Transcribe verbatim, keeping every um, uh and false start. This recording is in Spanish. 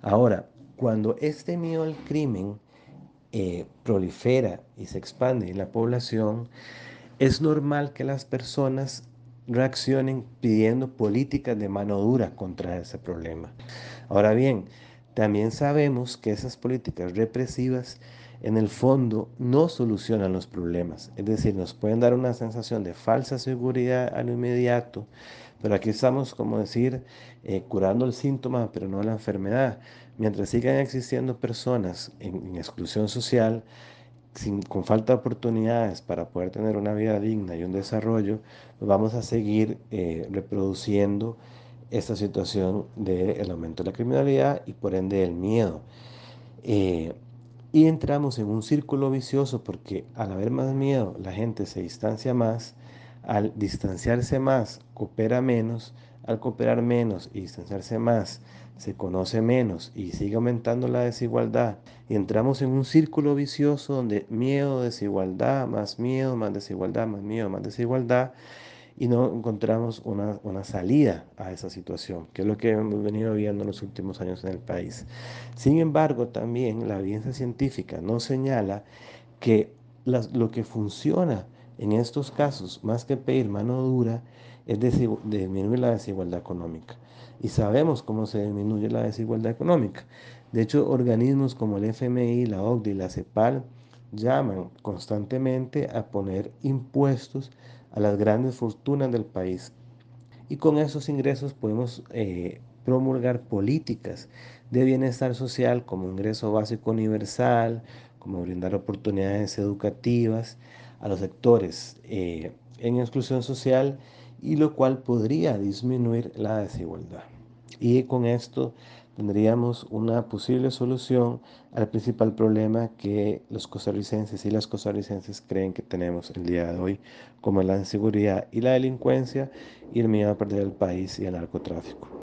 Ahora, cuando este miedo al crimen eh, prolifera y se expande en la población, es normal que las personas reaccionen pidiendo políticas de mano dura contra ese problema. Ahora bien, también sabemos que esas políticas represivas en el fondo no solucionan los problemas. Es decir, nos pueden dar una sensación de falsa seguridad a lo inmediato, pero aquí estamos, como decir, eh, curando el síntoma, pero no la enfermedad. Mientras sigan existiendo personas en, en exclusión social, sin, con falta de oportunidades para poder tener una vida digna y un desarrollo, pues vamos a seguir eh, reproduciendo esta situación del aumento de la criminalidad y por ende del miedo. Eh, y entramos en un círculo vicioso porque al haber más miedo, la gente se distancia más, al distanciarse más, coopera menos, al cooperar menos y distanciarse más, se conoce menos y sigue aumentando la desigualdad. Y entramos en un círculo vicioso donde miedo, desigualdad, más miedo, más desigualdad, más miedo, más desigualdad, y no encontramos una, una salida a esa situación, que es lo que hemos venido viendo en los últimos años en el país. Sin embargo, también la evidencia científica nos señala que las, lo que funciona en estos casos, más que pedir mano dura, es disminuir la desigualdad económica. Y sabemos cómo se disminuye la desigualdad económica. De hecho, organismos como el F M I, la O C D E y la CEPAL llaman constantemente a poner impuestos a las grandes fortunas del país. Y con esos ingresos podemos eh, promulgar políticas de bienestar social como ingreso básico universal, como brindar oportunidades educativas a los sectores eh, en exclusión social, y lo cual podría disminuir la desigualdad. Y con esto tendríamos una posible solución al principal problema que los costarricenses y las costarricenses creen que tenemos el día de hoy, como la inseguridad y la delincuencia y el miedo a perder el país y el narcotráfico.